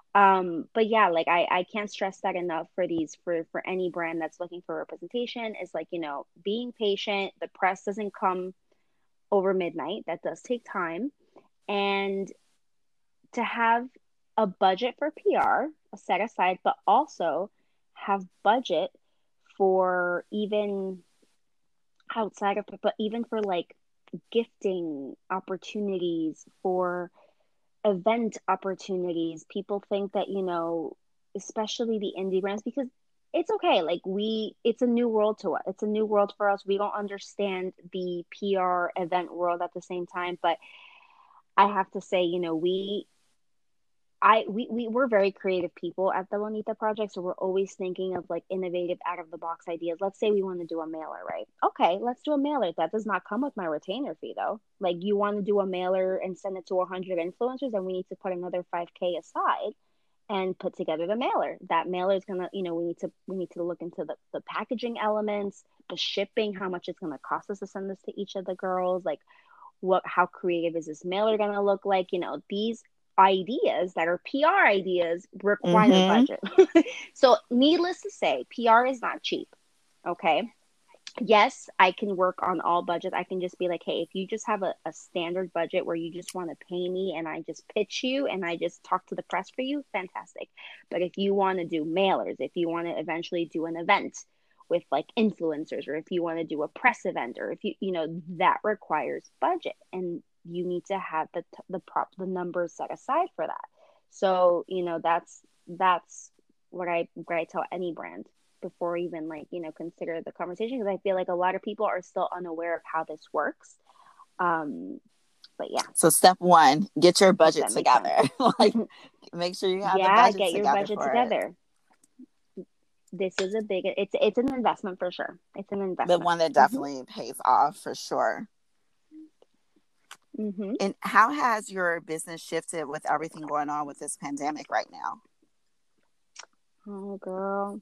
Speaker 1: But yeah, like I can't stress that enough for any brand that's looking for representation, is like, being patient. The press doesn't come over midnight. That does take time. And to have a budget for PR set aside, but also have budget for even outside of, but even for like gifting opportunities, for event opportunities. People think that, especially the indie brands, because it's okay. Like it's a new world to us. It's a new world for us. We don't understand the PR event world at the same time, but I have to say, we're very creative people at the Bonita Project, so we're always thinking of like innovative, out of the box ideas. Let's say we want to do a mailer, right? Okay, let's do a mailer. That does not come with my retainer fee, though. Like, you want to do a mailer and send it to 100 influencers, and we need to put another 5K aside and put together the mailer. That mailer is gonna, we need to look into the packaging elements, the shipping, how much it's gonna cost us to send this to each of the girls, like how creative is this mailer gonna look like? These ideas that are PR ideas require
Speaker 2: Mm-hmm.
Speaker 1: budget. So needless to say, PR is not cheap. Okay. Yes, I can work on all budgets. I can just be like, hey, if you just have a standard budget where you just want to pay me and I just pitch you and I just talk to the press for you, fantastic. But if you want to do mailers, if you want to eventually do an event with like influencers, or if you want to do a press event, or if that requires budget, and you need to have the numbers set aside for that. So, that's what I tell any brand before even like consider the conversation, because I feel like a lot of people are still unaware of how this works. um but yeah,
Speaker 2: So step one, get your
Speaker 1: if
Speaker 2: budget
Speaker 1: that makes
Speaker 2: together.
Speaker 1: sense.
Speaker 2: Like, make sure you have the
Speaker 1: Yeah,
Speaker 2: budget
Speaker 1: get your
Speaker 2: together
Speaker 1: budget
Speaker 2: for it.
Speaker 1: together. This is it's an investment for sure. It's an
Speaker 2: But
Speaker 1: investment.
Speaker 2: one that
Speaker 1: Mm-hmm.
Speaker 2: definitely pays off for sure.
Speaker 1: Mm-hmm.
Speaker 2: And how has your business shifted with everything going on with this pandemic right now?
Speaker 1: Oh, girl.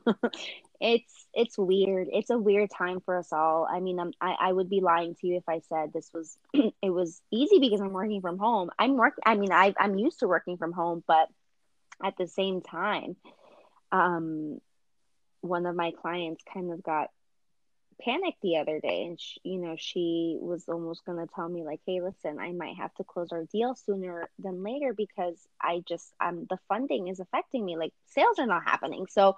Speaker 1: It's weird. It's a weird time for us all. I mean, I would be lying to you if I said this was it was easy, because I'm working from home. I mean, I'm used to working from home, but at the same time, um, one of my clients kind of got panicked the other day, and she was almost going to tell me like, hey, listen, I might have to close our deal sooner than later, because the funding is affecting me, like sales are not happening. So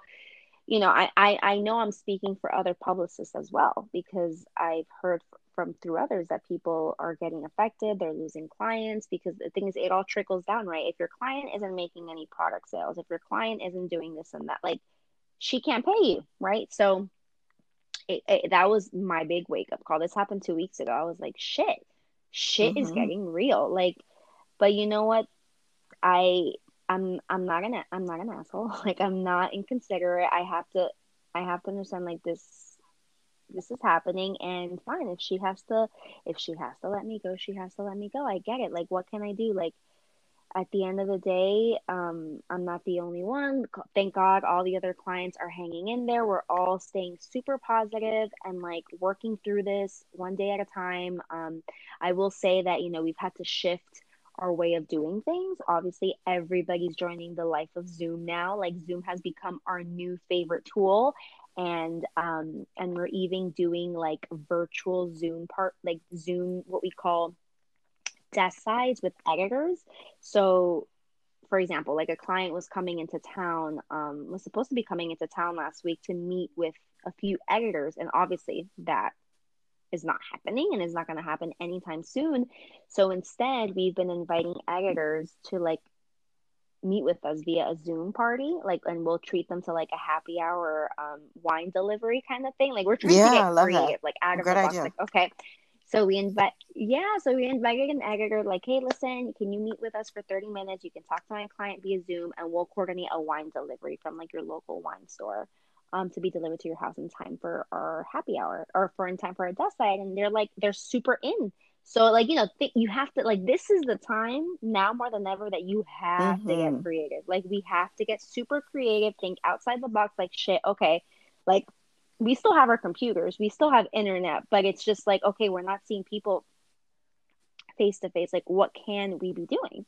Speaker 1: I know I'm speaking for other publicists as well, because I've heard from through others that people are getting affected. They're losing clients, because the thing is, it all trickles down, right? If your client isn't making any product sales, if your client isn't doing this and that, like, she can't pay you, right? So that was my big wake up call. This happened 2 weeks ago. I was like, shit is
Speaker 2: Mm-hmm.
Speaker 1: getting real. Like, but you know what? I I'm not an asshole. Like, I'm not inconsiderate. I have to understand, like, this is happening, and fine, if she has to let me go, she has to let me go. I get it. Like, what can I do? Like, at the end of the day, I'm not the only one. Thank God all the other clients are hanging in there. We're all staying super positive and like working through this one day at a time. I will say that, we've had to shift our way of doing things. Obviously, everybody's joining the life of Zoom now. Like, Zoom has become our new favorite tool. And we're even doing like virtual Zoom, what we call desk sides with editors. So, for example, like a client was supposed to be coming into town last week to meet with a few editors, and obviously that is not happening and is not going to happen anytime soon. So instead, we've been inviting editors to like meet with us via a Zoom party, like, and we'll treat them to like a happy hour wine delivery kind of thing. Like, we're trying to
Speaker 2: Yeah,
Speaker 1: get
Speaker 2: I love that.
Speaker 1: creative, like out of
Speaker 2: Good
Speaker 1: the box.
Speaker 2: idea.
Speaker 1: Like, okay, so we invited an editor, like, hey, listen, can you meet with us for 30 minutes? You can talk to my client via Zoom, and we'll coordinate a wine delivery from like your local wine store. To be delivered to your house in time for our happy hour, or in time for our desk side. And they're super in. So, like, you have to, like, this is the time now more than ever that you have to get
Speaker 2: Mm-hmm.
Speaker 1: creative. Like, we have to get super creative, think outside the box. Like, shit, okay, like, we still have our computers, we still have internet, but it's just like, okay, we're not seeing people face to face. Like, what can we be doing?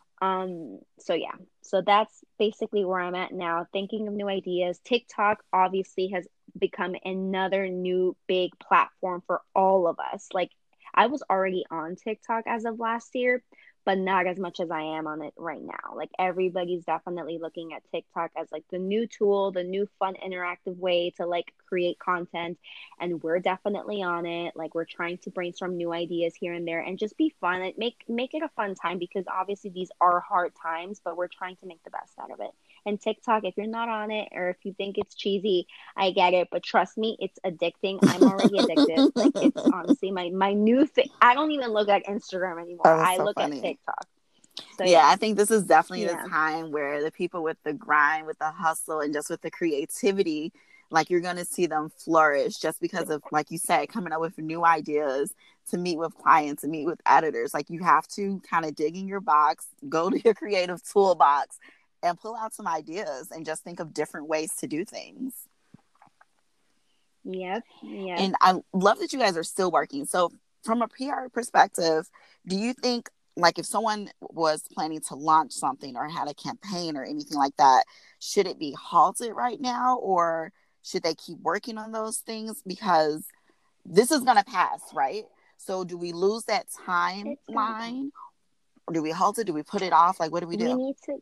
Speaker 1: So yeah, so that's basically where I'm at now, thinking of new ideas. TikTok obviously has become another new big platform for all of us. Like, I was already on TikTok as of last year, but not as much as I am on it right now. Like, everybody's definitely looking at TikTok as like the new tool, the new fun interactive way to like create content, and we're definitely on it. Like, we're trying to brainstorm new ideas here and there and just be fun and make it a fun time, because obviously these are hard times, but we're trying to make the best out of it. And TikTok, if you're not on it or if you think it's cheesy, I get it, but trust me, it's addicting. I'm already addicted. Like, it's honestly my new thing. I don't even look at Instagram anymore.
Speaker 2: Oh, that's
Speaker 1: I
Speaker 2: so
Speaker 1: look at
Speaker 2: funny.
Speaker 1: TikTok. So
Speaker 2: Yeah,
Speaker 1: yeah.
Speaker 2: I think this is definitely the
Speaker 1: Yeah.
Speaker 2: time where the people with the grind, with the hustle, and just with the creativity, like you're going to see them flourish just because of, like you said, coming up with new ideas to meet with clients, to meet with editors. Like, you have to kind of dig in your box, go to your creative toolbox, and pull out some ideas and just think of different ways to do things.
Speaker 1: Yep. Yep.
Speaker 2: And I love that you guys are still working. So, from a PR perspective, do you think, like, if someone was planning to launch something or had a campaign or anything like that, should it be halted right now, or should they keep working on those things? Because this is going to pass, right? So, do we lose that
Speaker 1: It's gonna pass.
Speaker 2: timeline, or do we halt it? Do we put it off? Like, what do we
Speaker 1: We
Speaker 2: do?
Speaker 1: need to,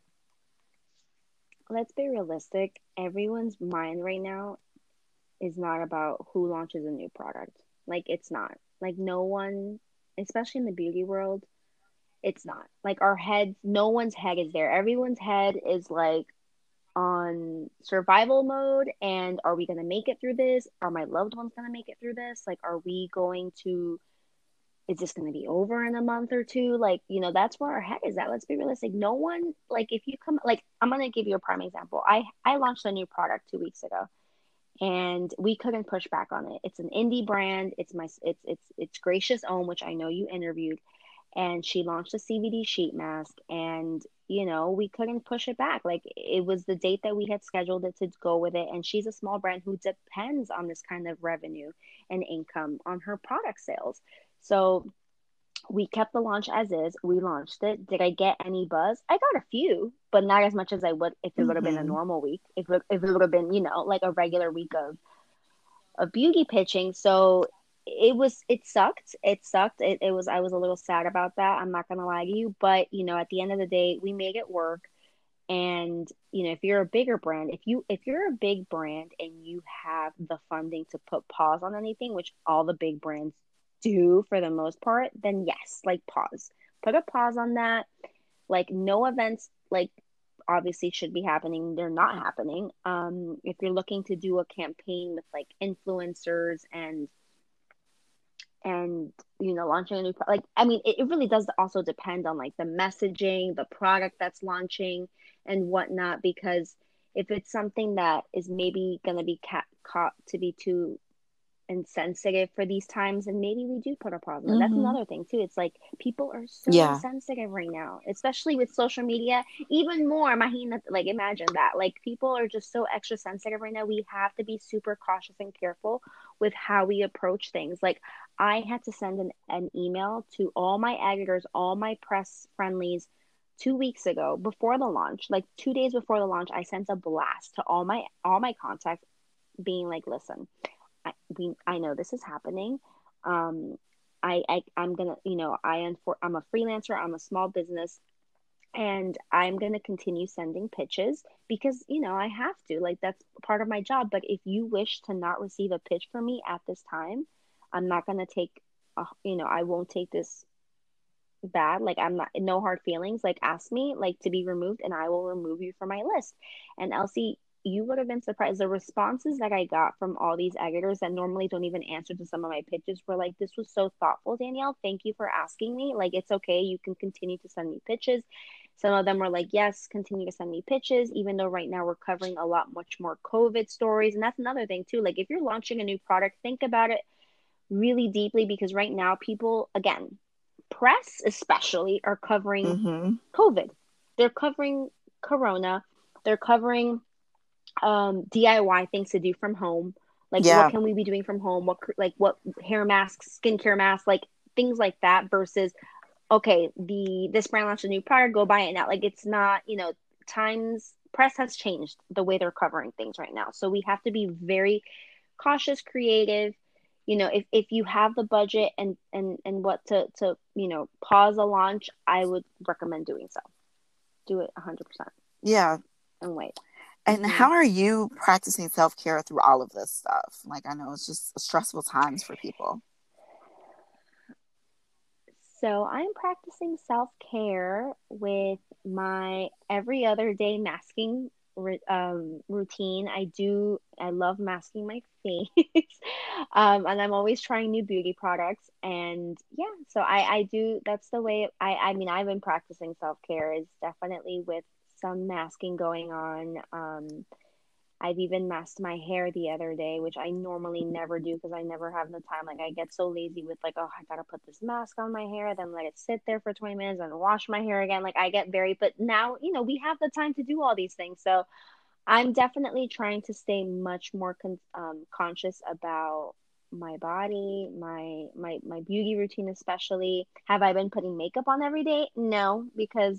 Speaker 1: let's be realistic. Everyone's mind right now is not about who launches a new product. Like, it's not. Like, no one, especially in the beauty world, it's not. Like, our heads, no one's head is there. Everyone's head is like on survival mode. And are we going to make it through this? Are my loved ones going to make it through this? Like, are we going to, is this going to be over in a month or two? Like, that's where our head is at. Let's be realistic. No one, like, if you come, like, I'm going to give you a prime example. I launched a new product 2 weeks ago and we couldn't push back on it. It's an indie brand. It's Gracious Own, which I know you interviewed, and she launched a CBD sheet mask, and we couldn't push it back. Like, it was the date that we had scheduled it to go with it, and she's a small brand who depends on this kind of revenue and income on her product sales. So we kept the launch as is. We launched it. Did I get any buzz? I got a few, but not as much as I would if it would have been a
Speaker 2: Mm-hmm.
Speaker 1: normal week. If it would have been, like a regular week of beauty pitching. So it sucked. It sucked. It was I was a little sad about that. I'm not gonna lie to you. But at the end of the day, we made it work. And if you're a bigger brand, if you're a big brand and you have the funding to put pause on anything, which all the big brands do for the most part, then yes, like, pause. Put a pause on that. Like, no events, like, obviously should be happening. They're not happening. If you're looking to do a campaign with like influencers and launching a new like, I mean, it really does also depend on like the messaging, the product that's launching and whatnot, because if it's something that is maybe going to be caught to be too insensitive for these times, and maybe we do put a pause on it. That's
Speaker 2: Mm-hmm.
Speaker 1: another thing too. It's like people are so
Speaker 2: Yeah.
Speaker 1: sensitive right now, especially with social media. Even more, imagine, like, imagine that. Like, people are just so extra sensitive right now. We have to be super cautious and careful with how we approach things. Like, I had to send an email to all my editors, all my press friendlies 2 weeks ago before the launch, like 2 days before the launch. I sent a blast to all my contacts, being like, listen, I know this is happening. Um, I'm gonna, I'm a freelancer. I'm a small business, and I'm gonna continue sending pitches because I have to. Like, that's part of my job. But if you wish to not receive a pitch from me at this time, I'm not gonna take. I won't take this bad. Like, I'm not, no hard feelings. Like, ask me, like, to be removed, and I will remove you from my list. And Elsie, you would have been surprised. The responses that I got from all these editors that normally don't even answer to some of my pitches were like, this was so thoughtful, Danielle. Thank you for asking me. Like, it's okay. You can continue to send me pitches. Some of them were like, yes, continue to send me pitches, even though right now we're covering a lot much more COVID stories. And that's another thing too. Like, if you're launching a new product, think about it really deeply, because right now people, again, press especially, are covering
Speaker 2: Mm-hmm.
Speaker 1: COVID. They're covering Corona. They're covering DIY things to do from home. Like, what
Speaker 2: Yeah.
Speaker 1: can we be doing from home? What hair masks, skincare masks, like things like that. Versus, okay, this brand launched a new product, go buy it now. Like, it's not, times press has changed the way they're covering things right now. So we have to be very cautious, creative. If you have the budget and what to pause a launch, I would recommend doing so. Do it 100%
Speaker 2: Yeah.
Speaker 1: and wait.
Speaker 2: And
Speaker 1: Hmm.
Speaker 2: how are you practicing self-care through all of this stuff? Like, I know it's just stressful times for people.
Speaker 1: So I'm practicing self care with my every other day masking routine. I love masking my face. And I'm always trying new beauty products. And yeah, so I do, that's the way I mean, I've been practicing self-care is definitely with some masking going on. I've even masked my hair the other day, which I normally never do because I never have the time. Like, I get so lazy with, like, oh, I gotta put this mask on my hair, then let it sit there for 20 minutes and wash my hair again. Like, I get very, but now, we have the time to do all these things. So I'm definitely trying to stay much more conscious about my body, my beauty routine, especially. Have I been putting makeup on every day? No, because,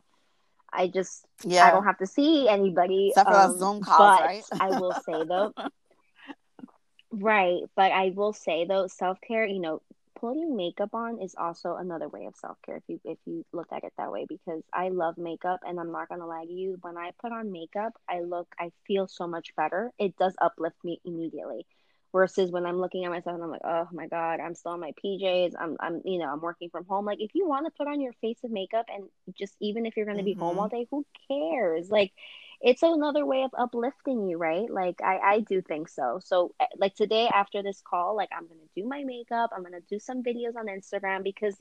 Speaker 1: I
Speaker 2: Yeah.
Speaker 1: don't have to see anybody.
Speaker 2: Except for those Zoom calls,
Speaker 1: But
Speaker 2: right?
Speaker 1: I will say though, right. But I will say though, self care, putting makeup on is also another way of self care if you look at it that way, because I love makeup and I'm not gonna lie to you, when I put on makeup, I feel so much better. It does uplift me immediately. Versus when I'm looking at myself and I'm like, oh my God, I'm still in my PJs. I'm working from home. Like, if you want to put on your face of makeup and just, even if you're going to be home
Speaker 2: Mm-hmm.
Speaker 1: all day, who cares? Like, it's another way of uplifting you, right? Like, I do think so. So like today after this call, like, I'm gonna do my makeup, I'm gonna do some videos on Instagram because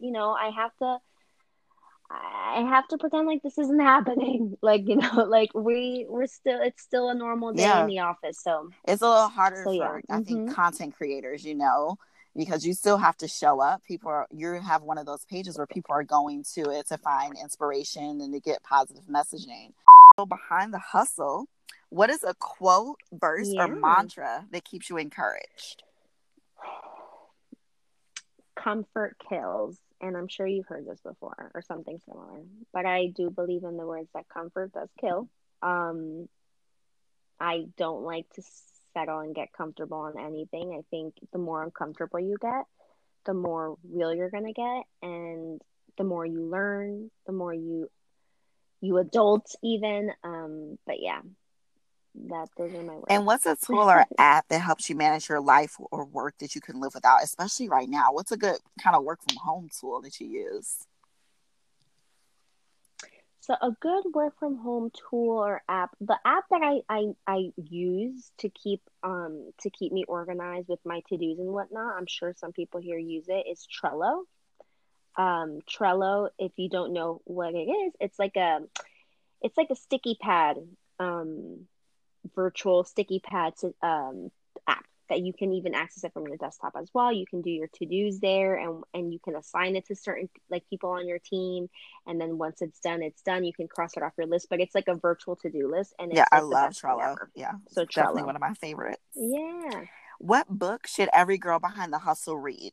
Speaker 1: I have to pretend like this isn't happening. Like, like we're still, it's still a normal day in
Speaker 2: Yeah.
Speaker 1: the office. So
Speaker 2: It's a little harder
Speaker 1: yeah.
Speaker 2: for, I think, content creators, because you still have to show up. You have one of those pages where people are going to it to find inspiration and to get positive messaging. So behind the hustle, what is a quote, verse, or
Speaker 1: Yeah.
Speaker 2: mantra that keeps you encouraged?
Speaker 1: Comfort kills. And I'm sure you've heard this before or something similar. But I do believe in the words that comfort does kill. Um, I don't like to settle and get comfortable on anything. I think the more uncomfortable you get, the more real you're going to get, and the more you learn, the more you adult even. But yeah, those are my
Speaker 2: And
Speaker 1: words.
Speaker 2: what's a tool or app that helps you manage your life or work that you can live without, especially right now? What's a good kind of work from home tool that you use?
Speaker 1: So a good work from home tool or app, the app that I use to keep me organized with my to-dos and whatnot, I'm sure some people here use it, is Trello. Trello, if you don't know what it is, it's like a sticky pad, um, virtual sticky pad app that you can even access it from your desktop as well. You can do your to-dos there, and you can assign it to certain, like, people on your team, and then once it's done, it's done. You can cross it off your list, but it's like a virtual to-do list, and
Speaker 2: Yeah,
Speaker 1: it's
Speaker 2: I
Speaker 1: like the
Speaker 2: love
Speaker 1: best thing
Speaker 2: Trello.
Speaker 1: ever.
Speaker 2: Yeah, it's
Speaker 1: So
Speaker 2: definitely
Speaker 1: Trello.
Speaker 2: one of my favorites.
Speaker 1: Yeah.
Speaker 2: What book should every girl behind the hustle read?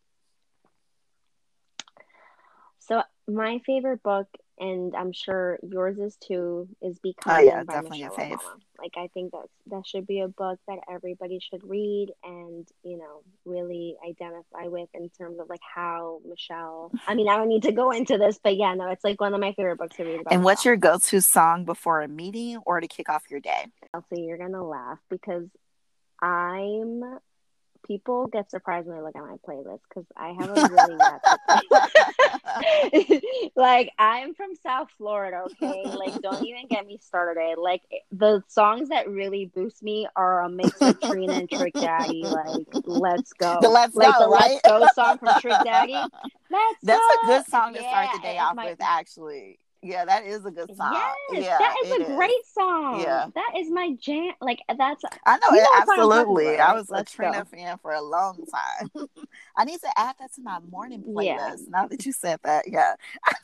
Speaker 1: So my favorite book, and I'm sure yours is too, is Be
Speaker 2: Oh yeah,
Speaker 1: Kind by
Speaker 2: definitely a
Speaker 1: Michelle
Speaker 2: fave.
Speaker 1: Obama. Like, I think that should be a book that everybody should read and, really identify with in terms of, like, how Michelle, I mean, I don't need to go into this, but yeah, no, it's like one of my favorite books to read about
Speaker 2: And what's
Speaker 1: Michelle.
Speaker 2: your go-to song before a meeting or to kick off your day?
Speaker 1: Also, you're gonna laugh because I'm people get surprised when they look at my playlist because I have a really ratchet playlist. Like, I'm from South Florida, okay? Like, don't even get me started. Like, the songs that really boost me are a mix of Trina and Trick Daddy. Like, let's
Speaker 2: The
Speaker 1: go.
Speaker 2: Let's
Speaker 1: Like
Speaker 2: Go,
Speaker 1: the
Speaker 2: right?
Speaker 1: Let's Go song from Trick Daddy. Let's
Speaker 2: That's a
Speaker 1: go.
Speaker 2: good song to start
Speaker 1: Yeah,
Speaker 2: the day
Speaker 1: it's
Speaker 2: off
Speaker 1: my
Speaker 2: with, actually. Yeah, that is a good song.
Speaker 1: yes. That
Speaker 2: Yeah,
Speaker 1: is
Speaker 2: it
Speaker 1: a
Speaker 2: is.
Speaker 1: great song.
Speaker 2: Yeah.
Speaker 1: That is my jam. Like, that's
Speaker 2: I know
Speaker 1: you
Speaker 2: it,
Speaker 1: know what song I'm talking about,
Speaker 2: absolutely. I
Speaker 1: right?
Speaker 2: was a
Speaker 1: Let's
Speaker 2: Trina
Speaker 1: go.
Speaker 2: fan for a long time. I need to add that to my morning
Speaker 1: Yeah.
Speaker 2: playlist. Now that you said that, yeah.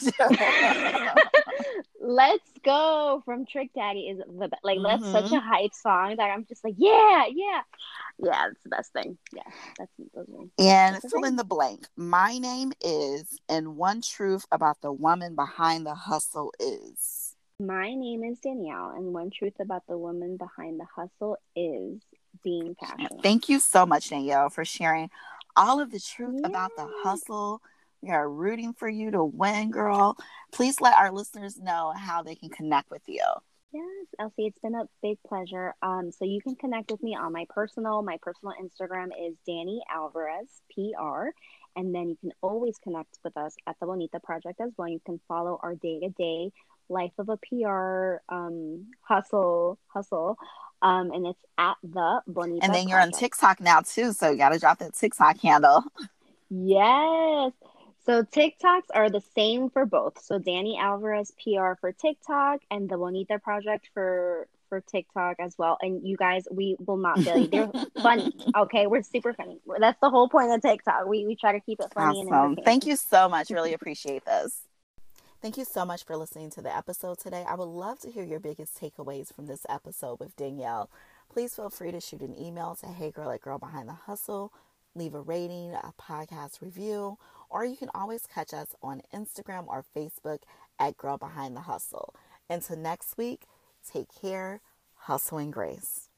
Speaker 1: Let's Go from Trick Daddy is the best. Like, that's such
Speaker 2: Hmm.
Speaker 1: a hype song that I'm just like, yeah, yeah, yeah. It's the best thing. Yeah,
Speaker 2: And
Speaker 1: that's the
Speaker 2: fill in
Speaker 1: thing.
Speaker 2: the blank. My name is, and one truth about the woman behind the hustle is.
Speaker 1: My name is Danielle, and one truth about the woman behind the hustle is being passionate.
Speaker 2: Thank you so much, Danielle, for sharing all of the truth about the
Speaker 1: Yeah.
Speaker 2: hustle. We are rooting for you to win, girl. Please let our listeners know how they can connect with you.
Speaker 1: Yes, Elsie, it's been a big pleasure. So you can connect with me on my personal Instagram is Danny Alvarez PR, and then you can always connect with us at the Bonita Project as well. You can follow our day to day Life of a PR hustle. And it's at the
Speaker 2: And
Speaker 1: Bonita
Speaker 2: then you're on
Speaker 1: Project.
Speaker 2: TikTok now too, so you got to drop that TikTok handle.
Speaker 1: Yes. So TikToks are the same for both. So Danny Alvarez PR for TikTok and the Bonita Project for TikTok as well. And you guys, we will not fail you. They're funny. Okay, we're super funny. That's the whole point of TikTok. We try to keep it funny and
Speaker 2: Awesome. Thank
Speaker 1: entertaining.
Speaker 2: you so much. Really appreciate this. Thank you so much for listening to the episode today. I would love to hear your biggest takeaways from this episode with Danielle. Please feel free to shoot an email to heygirl at Girl Behind the Hustle, leave a rating, a podcast review, or you can always catch us on Instagram or Facebook at Girl Behind the Hustle. Until next week, take care, hustle and grace.